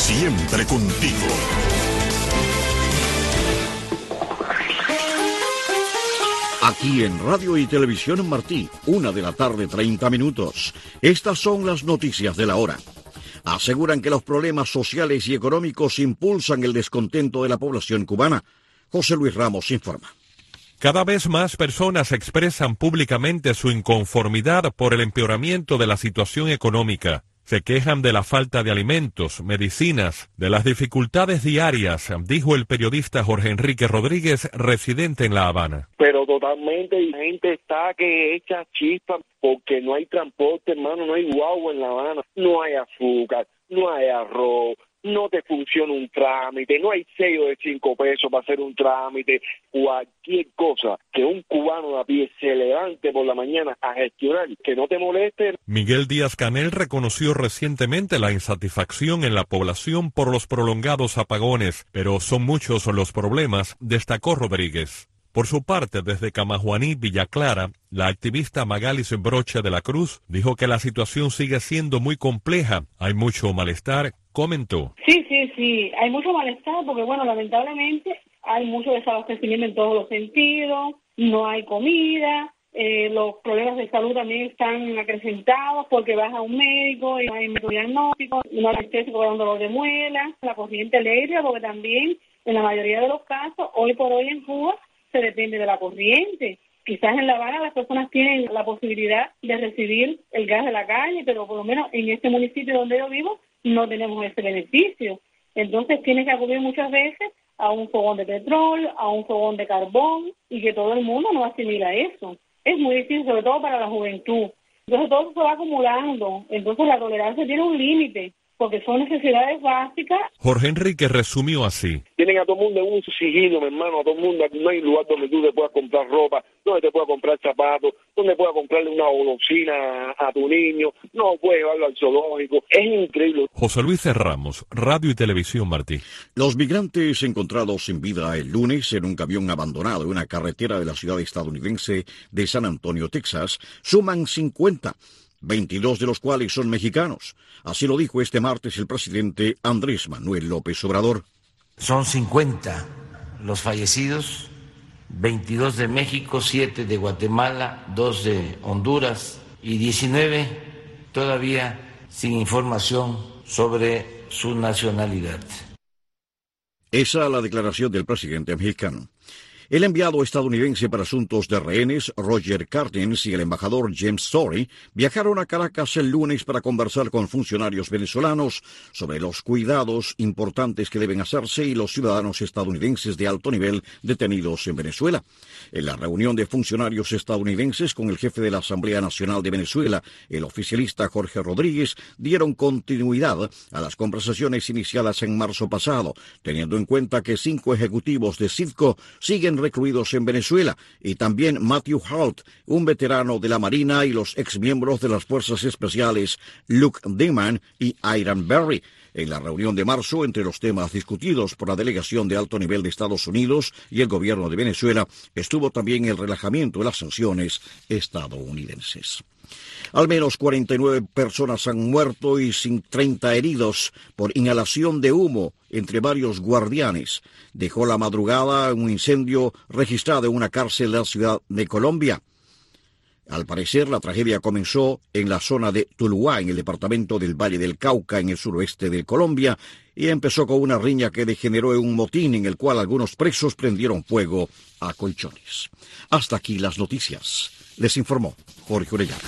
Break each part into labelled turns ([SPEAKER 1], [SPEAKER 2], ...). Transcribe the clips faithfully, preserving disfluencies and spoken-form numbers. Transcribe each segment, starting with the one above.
[SPEAKER 1] siempre contigo. Aquí en Radio y Televisión Martí, una de la tarde, treinta minutos. Estas son las noticias de la hora. Aseguran que los problemas sociales y económicos impulsan el descontento de la población cubana. José Luis Ramos informa.
[SPEAKER 2] Cada vez más personas expresan públicamente su inconformidad por el empeoramiento de la situación económica. Se quejan de la falta de alimentos, medicinas, de las dificultades diarias, dijo el periodista Jorge Enrique Rodríguez, residente en La Habana.
[SPEAKER 3] Pero totalmente, la gente está que echa chispas porque no hay transporte, hermano, no hay guagua en La Habana, no hay azúcar, no hay arroz, no te funciona un trámite, no hay sello de cinco pesos para hacer un trámite, cualquier cosa que un cubano a pie se levante por la mañana a gestionar, que no te moleste.
[SPEAKER 2] Miguel Díaz-Canel reconoció recientemente la insatisfacción en la población por los prolongados apagones, pero son muchos los problemas, destacó Rodríguez. Por su parte, desde Camajuaní, Villa Clara, la activista Magalis Broche de la Cruz dijo que la situación sigue siendo muy compleja, hay mucho malestar, comentó.
[SPEAKER 4] Sí, sí, sí, hay mucho malestar porque, bueno, lamentablemente hay mucho desabastecimiento en todos los sentidos, no hay comida, eh, los problemas de salud también están acrecentados porque vas a un médico y no hay médico diagnóstico, no hay anestésico para un dolor de muela, la corriente eléctrica, porque también en la mayoría de los casos, hoy por hoy en Cuba, se depende de la corriente. Quizás en La Habana las personas tienen la posibilidad de recibir el gas de la calle, pero por lo menos en este municipio donde yo vivo no tenemos ese beneficio. Entonces tienes que acudir muchas veces a un fogón de petróleo, a un fogón de carbón, y que todo el mundo no asimila eso. Es muy difícil, sobre todo para la juventud. Entonces todo se va acumulando. Entonces la tolerancia tiene un límite, porque son necesidades básicas.
[SPEAKER 2] Jorge Enrique resumió así.
[SPEAKER 3] Tienen a todo el mundo en un sigilo, mi hermano, a todo el mundo. No hay lugar donde tú te puedas comprar ropa, donde te puedas comprar zapatos, donde puedas comprarle una golosina a tu niño, no puedes llevarlo al zoológico. Es increíble.
[SPEAKER 2] José Luis Ramos, Radio y Televisión Martí.
[SPEAKER 1] Los migrantes encontrados sin vida el lunes en un camión abandonado en una carretera de la ciudad estadounidense de San Antonio, Texas, suman cincuenta. veintidós de los cuales son mexicanos. Así lo dijo este martes el presidente Andrés Manuel López Obrador.
[SPEAKER 5] Son cincuenta los fallecidos, veintidós de México, siete de Guatemala, dos de Honduras y diecinueve todavía sin información sobre su nacionalidad.
[SPEAKER 1] Esa es la declaración del presidente mexicano. El enviado estadounidense para asuntos de rehenes, Roger Cartens, y el embajador James Story viajaron a Caracas el lunes para conversar con funcionarios venezolanos sobre los cuidados importantes que deben hacerse y los ciudadanos estadounidenses de alto nivel detenidos en Venezuela. En la reunión de funcionarios estadounidenses con el jefe de la Asamblea Nacional de Venezuela, el oficialista Jorge Rodríguez, dieron continuidad a las conversaciones iniciadas en marzo pasado, teniendo en cuenta que cinco ejecutivos de Citgo siguen recluidos en Venezuela, y también Matthew Holt, un veterano de la Marina, y los exmiembros de las Fuerzas Especiales Luke Dillman y Iran Berry. En la reunión de marzo, entre los temas discutidos por la delegación de alto nivel de Estados Unidos y el gobierno de Venezuela, estuvo también el relajamiento de las sanciones estadounidenses. Al menos cuarenta y nueve personas han muerto y treinta heridos por inhalación de humo entre varios guardianes. Dejó la madrugada un incendio registrado en una cárcel de la ciudad de Colombia. Al parecer, la tragedia comenzó en la zona de Tuluá, en el departamento del Valle del Cauca, en el suroeste de Colombia, y empezó con una riña que degeneró en un motín en el cual algunos presos prendieron fuego a colchones. Hasta aquí las noticias. Les informó Jorge Orellana.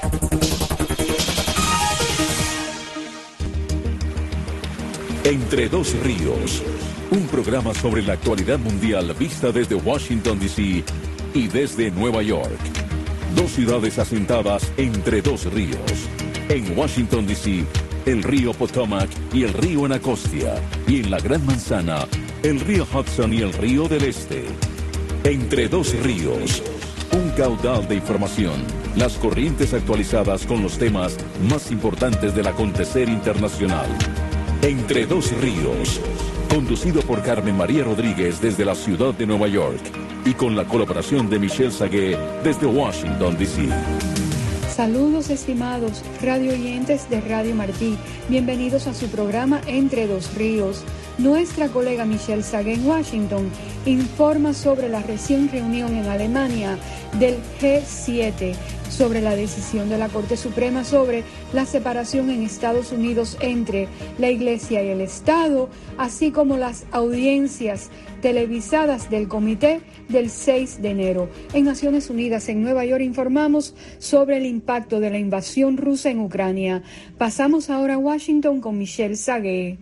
[SPEAKER 6] Entre dos ríos, un programa sobre la actualidad mundial vista desde Washington, D C y desde Nueva York. Dos ciudades asentadas entre dos ríos. En Washington, D C, el río Potomac y el río Anacostia. Y en la Gran Manzana, el río Hudson y el río del Este. Entre dos ríos, un caudal de información. Las corrientes actualizadas con los temas más importantes del acontecer internacional. Entre dos ríos, conducido por Carmen María Rodríguez desde la ciudad de Nueva York y con la colaboración de Michelle Sagué desde Washington, D C
[SPEAKER 7] Saludos estimados radio oyentes de Radio Martí, bienvenidos a su programa Entre Dos Ríos. Nuestra colega Michelle Sague en Washington informa sobre la recién reunión en Alemania del G siete, sobre la decisión de la Corte Suprema sobre la separación en Estados Unidos entre la Iglesia y el Estado, así como las audiencias televisadas del Comité del seis de enero. En Naciones Unidas, en Nueva York, informamos sobre el impacto de la invasión rusa en Ucrania. Pasamos ahora a Washington con Michelle Sague.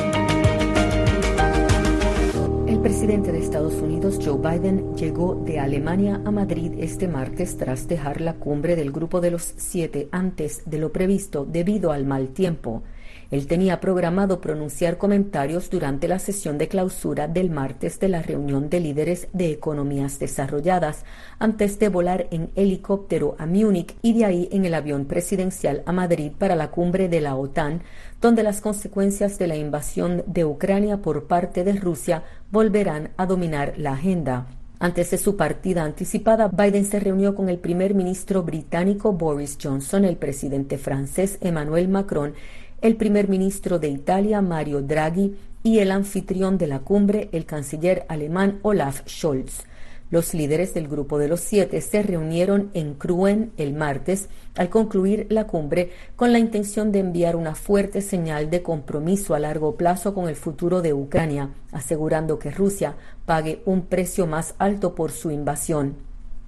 [SPEAKER 8] El presidente de Estados Unidos, Joe Biden, llegó de Alemania a Madrid este martes tras dejar la cumbre del Grupo de los Siete antes de lo previsto debido al mal tiempo. Él tenía programado pronunciar comentarios durante la sesión de clausura del martes de la reunión de líderes de economías desarrolladas, antes de volar en helicóptero a Múnich y de ahí en el avión presidencial a Madrid para la cumbre de la OTAN, donde las consecuencias de la invasión de Ucrania por parte de Rusia volverán a dominar la agenda. Antes de su partida anticipada, Biden se reunió con el primer ministro británico Boris Johnson, el presidente francés Emmanuel Macron, el primer ministro de Italia Mario Draghi y el anfitrión de la cumbre, el canciller alemán Olaf Scholz. Los líderes del Grupo de los Siete se reunieron en Kruen el martes al concluir la cumbre con la intención de enviar una fuerte señal de compromiso a largo plazo con el futuro de Ucrania, asegurando que Rusia pague un precio más alto por su invasión.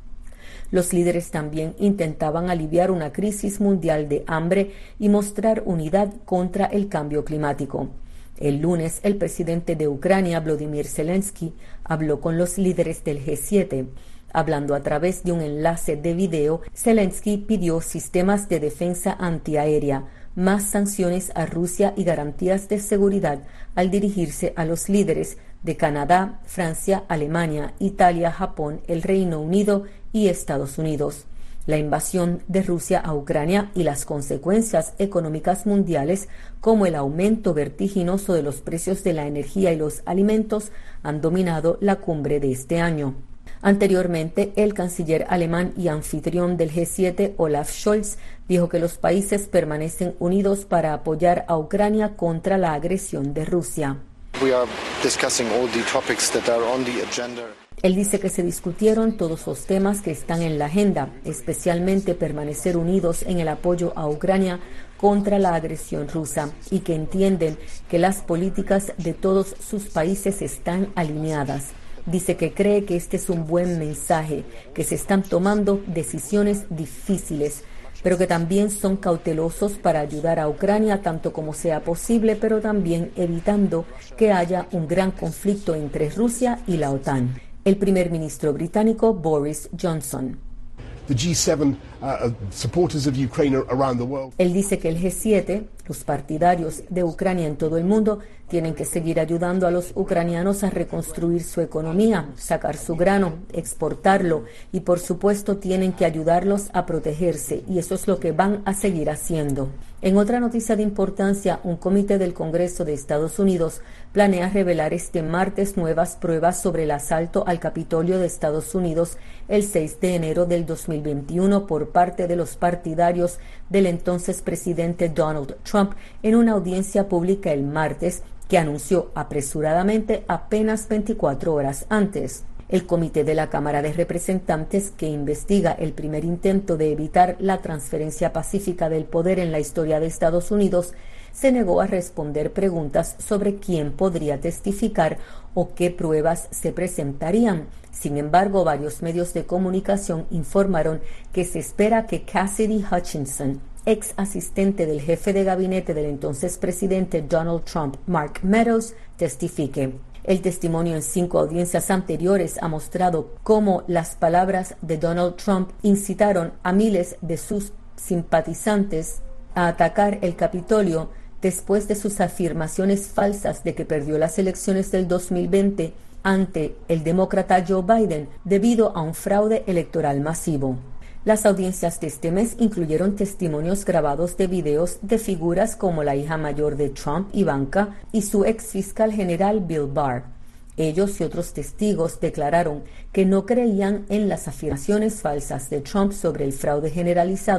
[SPEAKER 8] Los líderes también intentaban aliviar una crisis mundial de hambre y mostrar unidad contra el cambio climático. El lunes, el presidente de Ucrania, Volodymyr Zelensky, habló con los líderes del G siete. Hablando a través de un enlace de video, Zelensky pidió sistemas de defensa antiaérea, más sanciones a Rusia y garantías de seguridad al dirigirse a los líderes de Canadá, Francia, Alemania, Italia, Japón, el Reino Unido y Estados Unidos. La invasión de Rusia a Ucrania y las consecuencias económicas mundiales, como el aumento vertiginoso de los precios de la energía y los alimentos, han dominado la cumbre de este año. Anteriormente, el canciller alemán y anfitrión del G siete, Olaf Scholz, dijo que los países permanecen unidos para apoyar a Ucrania contra la agresión de Rusia.
[SPEAKER 9] We are discussing all the topics that are on the agenda.
[SPEAKER 8] Él dice que se discutieron todos los temas que están en la agenda, especialmente permanecer unidos en el apoyo a Ucrania contra la agresión rusa, y que entienden que las políticas de todos sus países están alineadas. Dice que cree que este es un buen mensaje, que se están tomando decisiones difíciles, pero que también son cautelosos para ayudar a Ucrania tanto como sea posible, pero también evitando que haya un gran conflicto entre Rusia y la OTAN. El primer ministro británico Boris Johnson.
[SPEAKER 10] The G seven, uh, supporters of Ukraine around the world.
[SPEAKER 8] Él dice que el G siete, los partidarios de Ucrania en todo el mundo, tienen que seguir ayudando a los ucranianos a reconstruir su economía, sacar su grano, exportarlo y, por supuesto, tienen que ayudarlos a protegerse, y eso es lo que van a seguir haciendo. En otra noticia de importancia, un comité del Congreso de Estados Unidos planea revelar este martes nuevas pruebas sobre el asalto al Capitolio de Estados Unidos el seis de enero del dos mil veintiuno por parte de los partidarios del entonces presidente Donald Trump en una audiencia pública el martes que anunció apresuradamente apenas veinticuatro horas antes. El comité de la Cámara de Representantes, que investiga el primer intento de evitar la transferencia pacífica del poder en la historia de Estados Unidos, se negó a responder preguntas sobre quién podría testificar o qué pruebas se presentarían. Sin embargo, varios medios de comunicación informaron que se espera que Cassidy Hutchinson, ex asistente del jefe de gabinete del entonces presidente Donald Trump, Mark Meadows, testifique. El testimonio en cinco audiencias anteriores ha mostrado cómo las palabras de Donald Trump incitaron a miles de sus simpatizantes a atacar el Capitolio después de sus afirmaciones falsas de que perdió las elecciones del dos mil veinte ante el demócrata Joe Biden debido a un fraude electoral masivo. Las audiencias de este mes incluyeron testimonios grabados de videos de figuras como la hija mayor de Trump, Ivanka, y su ex fiscal general Bill Barr. Ellos y otros testigos declararon que no creían en las afirmaciones falsas de Trump sobre el fraude generalizado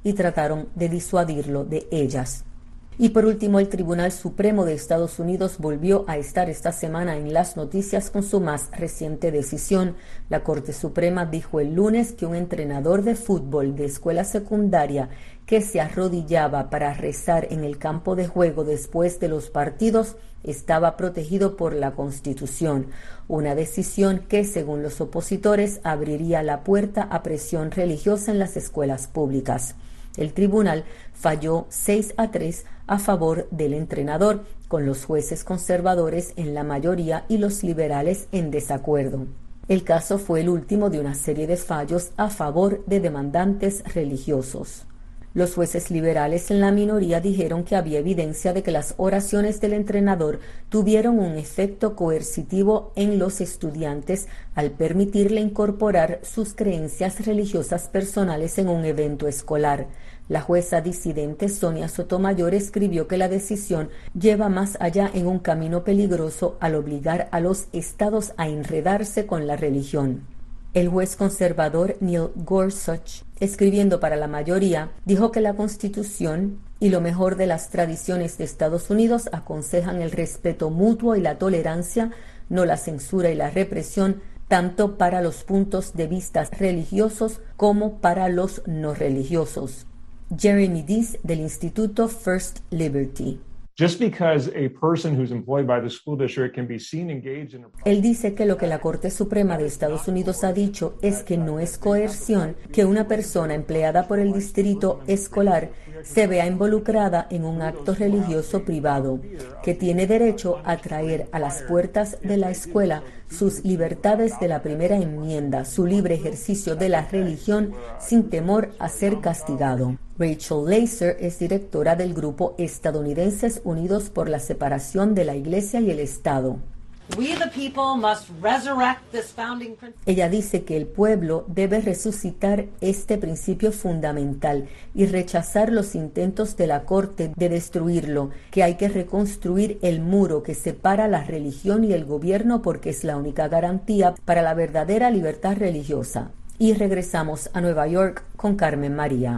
[SPEAKER 8] y trataron de disuadirlo de ellas. Y por último, el Tribunal Supremo de Estados Unidos volvió a estar esta semana en las noticias con su más reciente decisión. La Corte Suprema dijo el lunes que un entrenador de fútbol de escuela secundaria que se arrodillaba para rezar en el campo de juego después de los partidos estaba protegido por la Constitución, una decisión que, según los opositores, abriría la puerta a presión religiosa en las escuelas públicas. El tribunal falló seis a tres a favor del entrenador, con los jueces conservadores en la mayoría y los liberales en desacuerdo. El caso fue el último de una serie de fallos a favor de demandantes religiosos. Los jueces liberales en la minoría dijeron que había evidencia de que las oraciones del entrenador tuvieron un efecto coercitivo en los estudiantes al permitirle incorporar sus creencias religiosas personales en un evento escolar. La jueza disidente Sonia Sotomayor escribió que la decisión lleva más allá en un camino peligroso al obligar a los estados a enredarse con la religión. El juez conservador Neil Gorsuch, escribiendo para la mayoría, dijo que la Constitución y lo mejor de las tradiciones de Estados Unidos aconsejan el respeto mutuo y la tolerancia, no la censura y la represión, tanto para los puntos de vista religiosos como para los no religiosos. Jeremy Dees, del Instituto First Liberty.
[SPEAKER 11] Just because a person who's employed by the school district can be seen engaged in a...
[SPEAKER 8] Él dice que lo que la Corte Suprema de Estados Unidos ha dicho es que no es coerción que una persona empleada por el distrito escolar se vea involucrada en un acto religioso privado, que tiene derecho a traer a las puertas de la escuela sus libertades de la primera enmienda, su libre ejercicio de la religión sin temor a ser castigado. Rachel Laser es directora del grupo Estadounidenses Unidos por la Separación de la Iglesia y el Estado. Ella dice que el pueblo debe resucitar este principio fundamental y rechazar los intentos de la Corte de destruirlo, que hay que reconstruir el muro que separa la religión y el gobierno porque es la única garantía para la verdadera libertad religiosa. Y regresamos a Nueva York con Carmen María.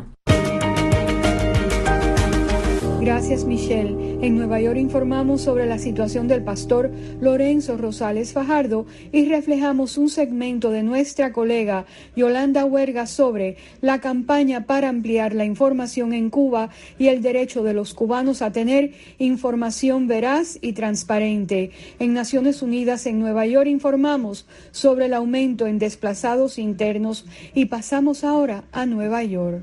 [SPEAKER 7] Gracias, Michelle. En Nueva York informamos sobre la situación del pastor Lorenzo Rosales Fajardo y reflejamos un segmento de nuestra colega Yolanda Huerga sobre la campaña para ampliar la información en Cuba y el derecho de los cubanos a tener información veraz y transparente. En Naciones Unidas, en Nueva York, informamos sobre el aumento en desplazados internos y pasamos ahora a Nueva York.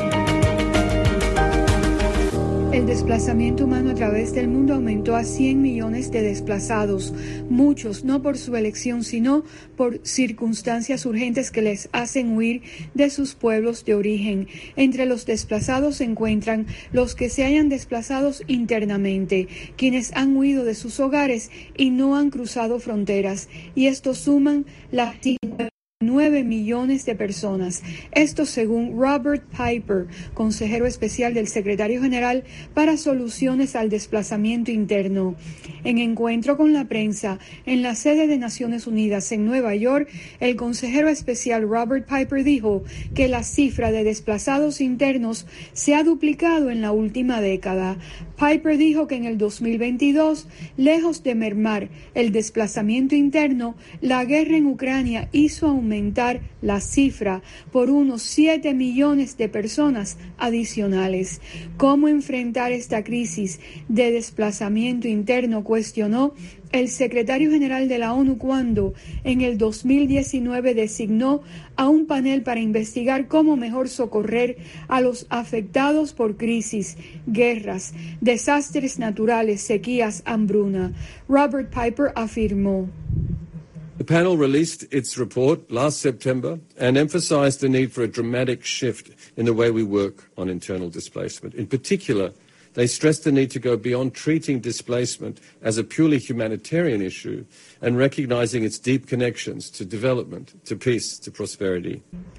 [SPEAKER 7] El desplazamiento humano a través del mundo aumentó a cien millones de desplazados, muchos no por su elección, sino por circunstancias urgentes que les hacen huir de sus pueblos de origen. Entre los desplazados se encuentran los que se hayan desplazados internamente, quienes han huido de sus hogares y no han cruzado fronteras, y estos suman las nueve millones de personas. Esto según Robert Piper, consejero especial del secretario general para soluciones al desplazamiento interno. En encuentro con la prensa en la sede de Naciones Unidas en Nueva York, el consejero especial Robert Piper dijo que la cifra de desplazados internos se ha duplicado en la última década. Piper dijo que en el dos mil veintidós, lejos de mermar el desplazamiento interno, la guerra en Ucrania hizo aumentar la cifra por unos siete millones de personas adicionales. ¿Cómo enfrentar esta crisis de desplazamiento interno?, cuestionó el secretario general de la ONU cuando en el dos mil diecinueve designó a un panel para investigar cómo mejor socorrer a los afectados por crisis, guerras, desastres naturales, sequías, hambruna. Robert Piper afirmó:
[SPEAKER 12] The panel released its report last September and emphasized the need for a dramatic shift in the way we work on internal displacement. In particular, they stressed the need to go beyond treating displacement as a purely humanitarian issue and recognizing its deep connections to development, to peace, to prosperity.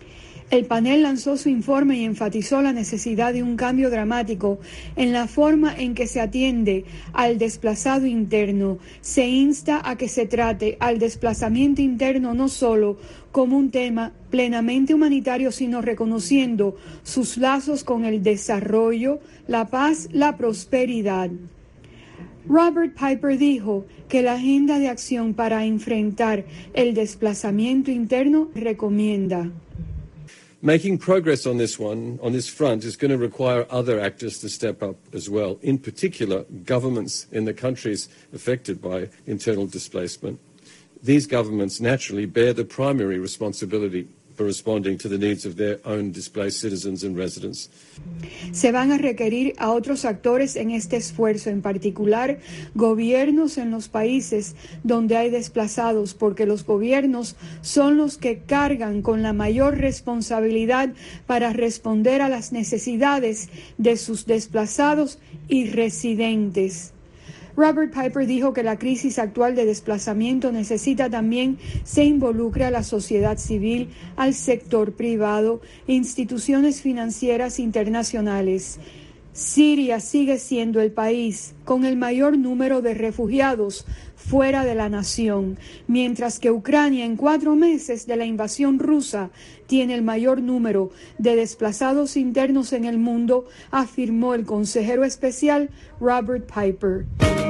[SPEAKER 7] El panel lanzó su informe y enfatizó la necesidad de un cambio dramático en la forma en que se atiende al desplazado interno. Se insta a que se trate al desplazamiento interno no solo como un tema plenamente humanitario, sino reconociendo sus lazos con el desarrollo, la paz, la prosperidad. Robert Piper dijo que la agenda de acción para enfrentar el desplazamiento interno recomienda:
[SPEAKER 12] Making progress on this one, on this front, is going to require other actors to step up as well, in particular governments in the countries affected by internal displacement. These governments naturally bear the primary responsibility for responding to the needs of their own displaced citizens and residents.
[SPEAKER 7] Se van a requerir a otros actores en este esfuerzo, en particular gobiernos en los países donde hay desplazados, porque los gobiernos son los que cargan con la mayor responsabilidad para responder a las necesidades de sus desplazados y residentes. Robert Piper dijo que la crisis actual de desplazamiento necesita también se involucre a la sociedad civil, al sector privado, instituciones financieras internacionales. Siria sigue siendo el país con el mayor número de refugiados fuera de la nación, mientras que Ucrania, en cuatro meses de la invasión rusa, tiene el mayor número de desplazados internos en el mundo, afirmó el consejero especial Robert Piper.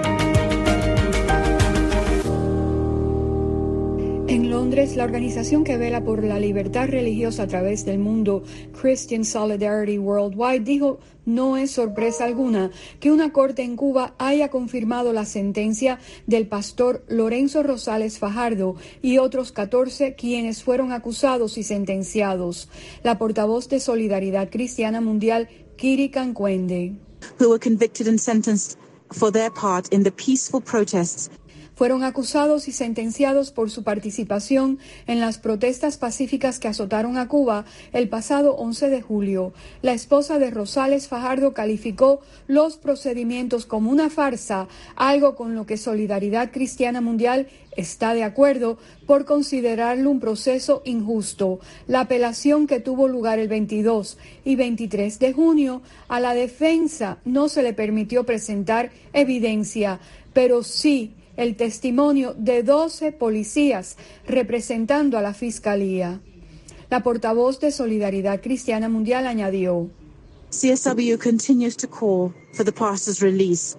[SPEAKER 7] En Londres, la organización que vela por la libertad religiosa a través del mundo, Christian Solidarity Worldwide, dijo: no es sorpresa alguna que una corte en Cuba haya confirmado la sentencia del pastor Lorenzo Rosales Fajardo y otros catorce quienes fueron acusados y sentenciados. La portavoz de Solidaridad Cristiana Mundial, Kiri Cancuende,
[SPEAKER 13] who were convicted and sentenced for their part in the peaceful protests,
[SPEAKER 7] fueron acusados y sentenciados por su participación en las protestas pacíficas que azotaron a Cuba el pasado once de julio. La esposa de Rosales Fajardo calificó los procedimientos como una farsa, algo con lo que Solidaridad Cristiana Mundial está de acuerdo por considerarlo un proceso injusto. La apelación que tuvo lugar el veintidós y veintitrés de junio, a la defensa no se le permitió presentar evidencia, pero sí el testimonio de doce policías representando a la Fiscalía. La portavoz de Solidaridad Cristiana Mundial añadió:
[SPEAKER 13] C S W continues to call for the pastor's release.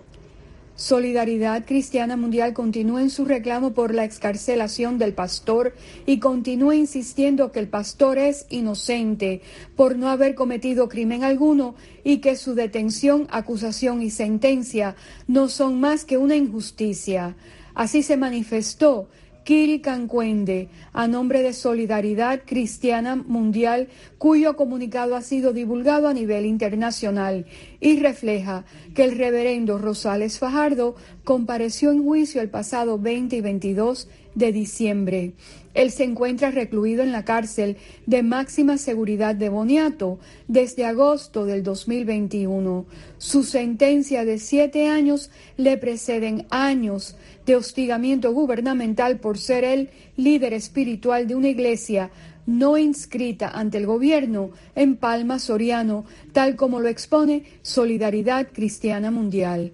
[SPEAKER 7] Solidaridad Cristiana Mundial continúa en su reclamo por la excarcelación del pastor y continúa insistiendo que el pastor es inocente por no haber cometido crimen alguno y que su detención, acusación y sentencia no son más que una injusticia. Así se manifestó Kiri Cancuende, a nombre de Solidaridad Cristiana Mundial, cuyo comunicado ha sido divulgado a nivel internacional y refleja que el reverendo Rosales Fajardo compareció en juicio el pasado veinte y veintidós de diciembre. Él se encuentra recluido en la cárcel de máxima seguridad de Boniato desde agosto del dos mil veintiuno. Su sentencia de siete años le preceden años de hostigamiento gubernamental por ser el líder espiritual de una iglesia no inscrita ante el gobierno en Palma Soriano, tal como lo expone Solidaridad Cristiana Mundial.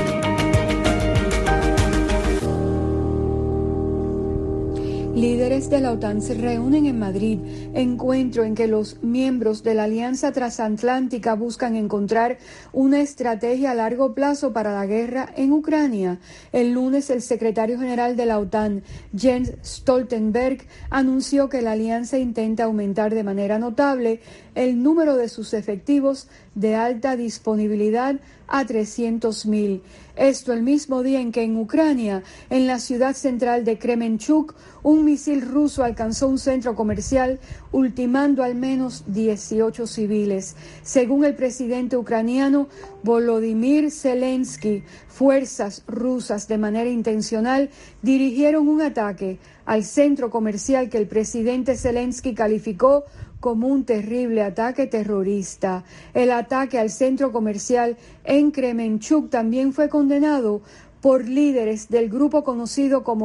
[SPEAKER 7] Líderes de la OTAN se reúnen en Madrid, encuentro en que los miembros de la Alianza Transatlántica buscan encontrar una estrategia a largo plazo para la guerra en Ucrania. El lunes, el secretario general de la OTAN, Jens Stoltenberg, anunció que la alianza intenta aumentar de manera notable el número de sus efectivos de alta disponibilidad a trescientos mil. Esto el mismo día en que en Ucrania, en la ciudad central de Kremenchuk, un misil ruso alcanzó un centro comercial, ultimando al menos dieciocho civiles. Según el presidente ucraniano Volodymyr Zelensky, fuerzas rusas de manera intencional dirigieron un ataque al centro comercial que el presidente Zelensky calificó como un terrible ataque terrorista. El ataque al centro comercial en Kremenchuk también fue condenado por líderes del grupo conocido como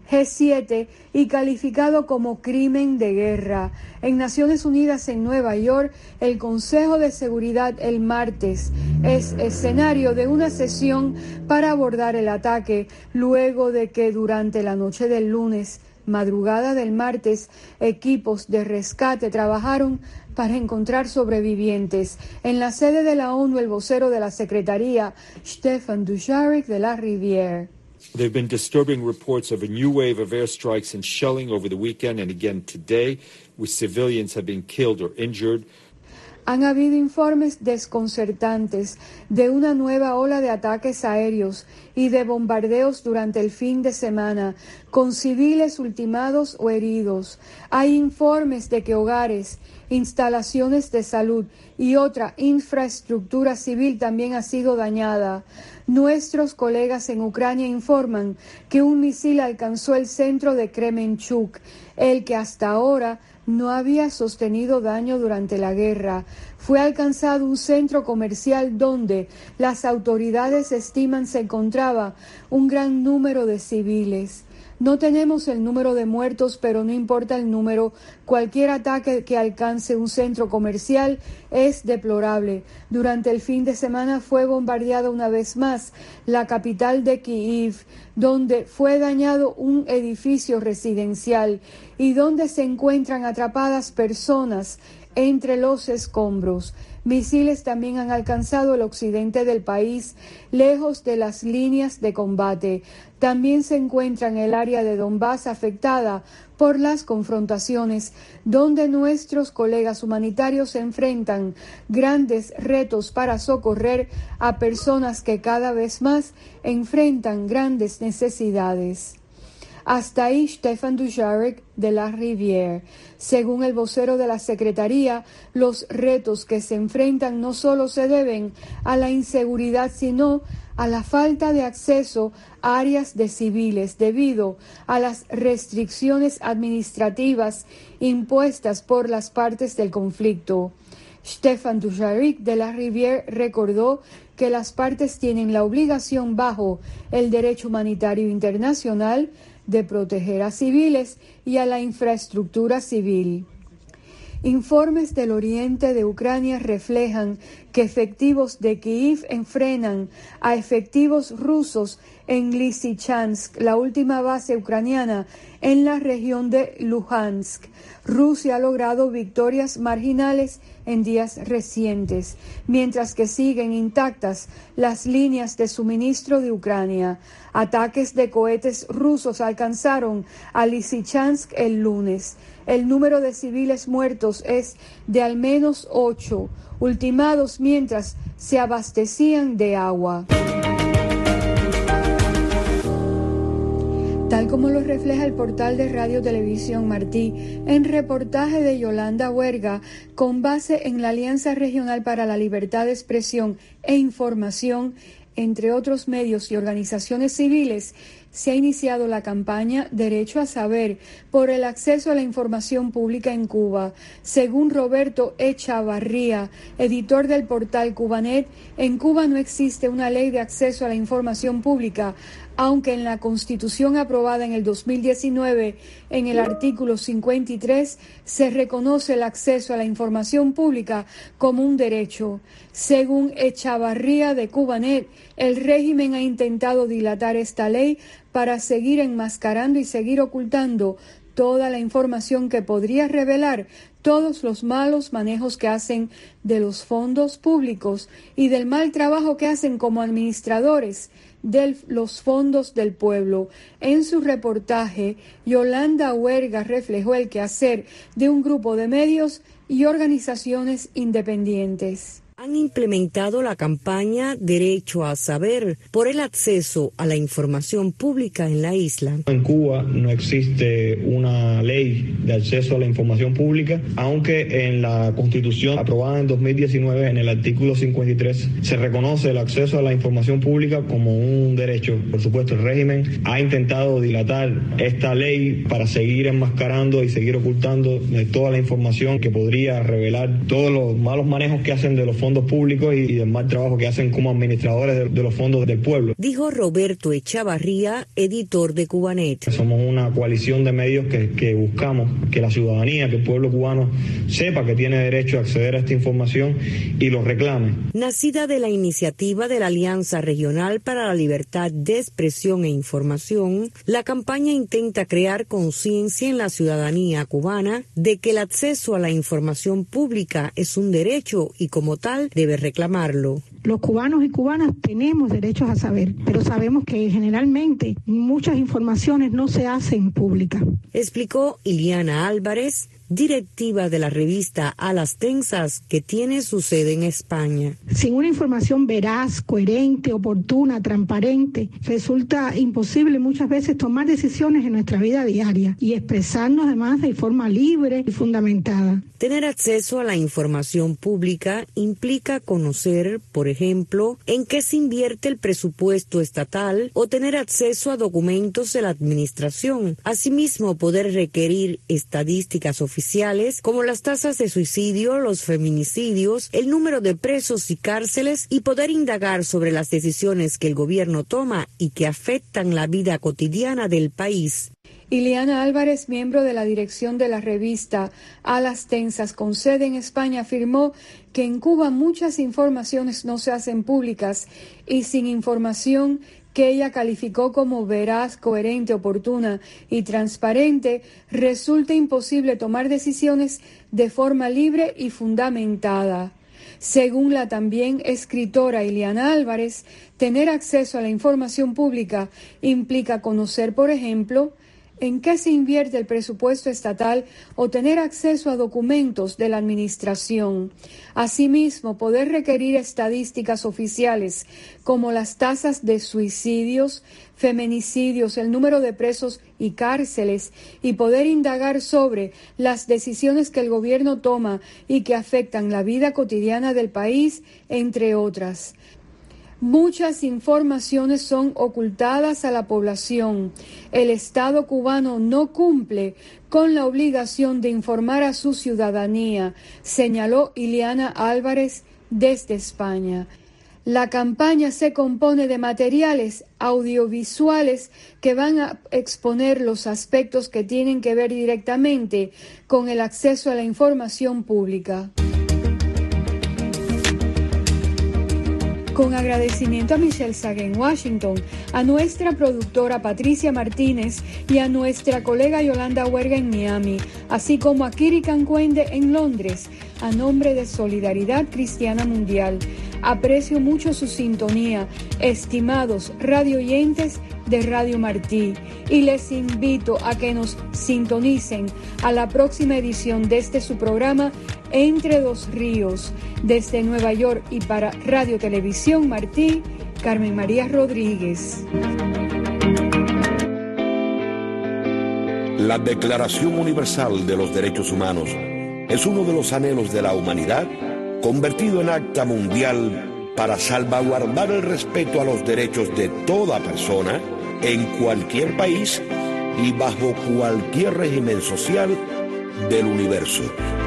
[SPEAKER 7] G siete y calificado como crimen de guerra. En Naciones Unidas en Nueva York, el Consejo de Seguridad el martes es escenario de una sesión para abordar el ataque, luego de que durante la noche del lunes, madrugada del martes, equipos de rescate trabajaron para encontrar sobrevivientes. En la sede de la ONU, el vocero de la Secretaría, Stefan Dujarric de la Rivière.
[SPEAKER 14] There have been disturbing reports of a new wave of airstrikes and shelling over the weekend and again today, with civilians have been killed or injured.
[SPEAKER 7] Han habido informes desconcertantes de una nueva ola de ataques aéreos y de bombardeos durante el fin de semana, con civiles ultimados o heridos. Hay informes de que hogares, instalaciones de salud y otra infraestructura civil también ha sido dañada. Nuestros colegas en Ucrania informan que un misil alcanzó el centro de Kremenchuk, el que hasta ahora no había sostenido daño durante la guerra. Fue alcanzado un centro comercial donde las autoridades estiman se encontraba un gran número de civiles. No tenemos el número de muertos, pero no importa el número, cualquier ataque que alcance un centro comercial es deplorable. Durante el fin de semana fue bombardeada una vez más la capital de Kyiv, donde fue dañado un edificio residencial y donde se encuentran atrapadas personas entre los escombros. Misiles también han alcanzado el occidente del país, lejos de las líneas de combate. También se encuentra en el área de Donbass afectada por las confrontaciones, donde nuestros colegas humanitarios se enfrentan grandes retos para socorrer a personas que cada vez más enfrentan grandes necesidades. Hasta ahí Stefan Dujarric de la Rivière. Según el vocero de la Secretaría, los retos que se enfrentan no solo se deben a la inseguridad, sino a la falta de acceso a áreas de civiles debido a las restricciones administrativas impuestas por las partes del conflicto. Stefan Dujarric de la Rivière recordó que las partes tienen la obligación bajo el derecho humanitario internacional de proteger a civiles y a la infraestructura civil. Informes del oriente de Ucrania reflejan que efectivos de Kyiv enfrenan a efectivos rusos en Lysychansk, la última base ucraniana en la región de Luhansk. Rusia ha logrado victorias marginales en días recientes, mientras que siguen intactas las líneas de suministro de Ucrania. Ataques de cohetes rusos alcanzaron a Lysychansk el lunes. El número de civiles muertos es de al menos ocho, ultimados mientras se abastecían de agua. Tal como lo refleja el portal de Radio Televisión Martí, en reportaje de Yolanda Huerga, con base en la Alianza Regional para la Libertad de Expresión e Información, entre otros medios y organizaciones civiles, se ha iniciado la campaña Derecho a Saber por el acceso a la información pública en Cuba. Según Roberto Echavarría, editor del portal Cubanet, en Cuba no existe una ley de acceso a la información pública, aunque en la Constitución aprobada en el dos mil diecinueve, en el artículo cincuenta y tres, se reconoce el acceso a la información pública como un derecho. Según Echavarría de Cubanet, el régimen ha intentado dilatar esta ley para seguir enmascarando y seguir ocultando toda la información que podría revelar todos los malos manejos que hacen de los fondos públicos y del mal trabajo que hacen como administradores de los fondos del pueblo. En su reportaje, Yolanda Huerga reflejó el quehacer de un grupo de medios y organizaciones independientes.
[SPEAKER 15] Han implementado la campaña Derecho a Saber por el acceso a la información pública en la isla.
[SPEAKER 16] En Cuba no existe una ley de acceso a la información pública, aunque en la Constitución aprobada en dos mil diecinueve, en el artículo cincuenta y tres, se reconoce el acceso a la información pública como un derecho. Por supuesto, el régimen ha intentado dilatar esta ley para seguir enmascarando y seguir ocultando toda la información que podría revelar todos los malos manejos que hacen de los fondos fondos públicos y, y del mal trabajo que hacen como administradores de, de los fondos del pueblo.
[SPEAKER 15] Dijo Roberto Echavarría, editor de Cubanet.
[SPEAKER 16] Somos una coalición de medios que, que buscamos que la ciudadanía, que el pueblo cubano sepa que tiene derecho a acceder a esta información y lo reclame.
[SPEAKER 15] Nacida de la iniciativa de la Alianza Regional para la Libertad de Expresión e Información, la campaña intenta crear conciencia en la ciudadanía cubana de que el acceso a la información pública es un derecho y como tal debe reclamarlo.
[SPEAKER 17] Los cubanos y cubanas tenemos derechos a saber, pero sabemos que generalmente muchas informaciones no se hacen públicas.
[SPEAKER 15] Explicó Iliana Álvarez, directiva de la revista A las Tensas, que tiene su sede en España.
[SPEAKER 17] Sin una información veraz, coherente, oportuna, transparente, resulta imposible muchas veces tomar decisiones en nuestra vida diaria y expresarnos además de forma libre y fundamentada.
[SPEAKER 15] Tener acceso a la información pública implica conocer, por ejemplo, en qué se invierte el presupuesto estatal o tener acceso a documentos de la administración. Asimismo, poder requerir estadísticas oficiales como las tasas de suicidio, los feminicidios, el número de presos y cárceles y poder indagar sobre las decisiones que el gobierno toma y que afectan la vida cotidiana del país.
[SPEAKER 7] Iliana Álvarez, miembro de la dirección de la revista A las Tensas con sede en España, afirmó que en Cuba muchas informaciones no se hacen públicas y sin información que ella calificó como veraz, coherente, oportuna y transparente, resulta imposible tomar decisiones de forma libre y fundamentada. Según la también escritora Iliana Álvarez, tener acceso a la información pública implica conocer, por ejemplo, en qué se invierte el presupuesto estatal o tener acceso a documentos de la administración. Asimismo, poder requerir estadísticas oficiales como las tasas de suicidios, feminicidios, el número de presos y cárceles, y poder indagar sobre las decisiones que el gobierno toma y que afectan la vida cotidiana del país, entre otras. Muchas informaciones son ocultadas a la población. El Estado cubano no cumple con la obligación de informar a su ciudadanía, señaló Iliana Álvarez desde España. La campaña se compone de materiales audiovisuales que van a exponer los aspectos que tienen que ver directamente con el acceso a la información pública. Con agradecimiento a Michelle Saga en Washington, a nuestra productora Patricia Martínez y a nuestra colega Yolanda Huerga en Miami, así como a Kiri Cancuende en Londres, a nombre de Solidaridad Cristiana Mundial. Aprecio mucho su sintonía, estimados radioyentes de Radio Martí, y les invito a que nos sintonicen a la próxima edición de este su programa Entre Dos Ríos. Desde Nueva York y para Radio Televisión Martí, Carmen María Rodríguez.
[SPEAKER 18] La Declaración Universal de los Derechos Humanos es uno de los anhelos de la humanidad convertido en acta mundial para salvaguardar el respeto a los derechos de toda persona en cualquier país y bajo cualquier régimen social del universo.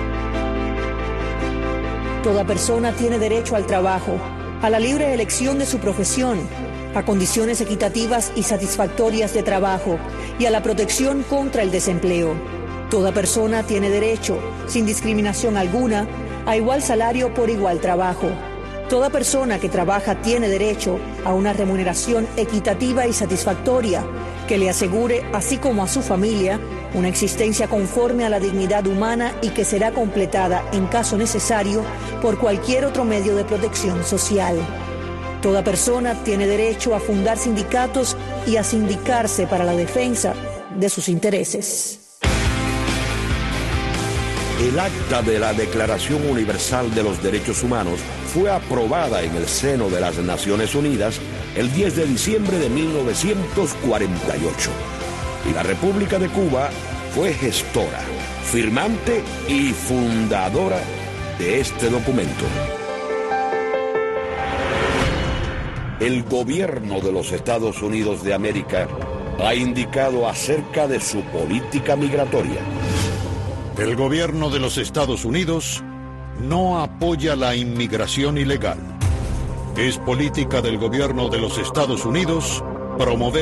[SPEAKER 19] Toda persona tiene derecho al trabajo, a la libre elección de su profesión, a condiciones equitativas y satisfactorias de trabajo y a la protección contra el desempleo. Toda persona tiene derecho, sin discriminación alguna, a igual salario por igual trabajo. Toda persona que trabaja tiene derecho a una remuneración equitativa y satisfactoria que le asegure, así como a su familia, una existencia conforme a la dignidad humana y que será completada, en caso necesario, por cualquier otro medio de protección social. Toda persona tiene derecho a fundar sindicatos y a sindicarse para la defensa de sus intereses.
[SPEAKER 18] El acta de la Declaración Universal de los Derechos Humanos fue aprobada en el seno de las Naciones Unidas el diez de diciembre de mil novecientos cuarenta y ocho. Y la República de Cuba fue gestora, firmante y fundadora de este documento. El gobierno de los Estados Unidos de América ha indicado acerca de su política migratoria.
[SPEAKER 20] El gobierno de los Estados Unidos no apoya la inmigración ilegal. Es política del gobierno de los Estados Unidos promover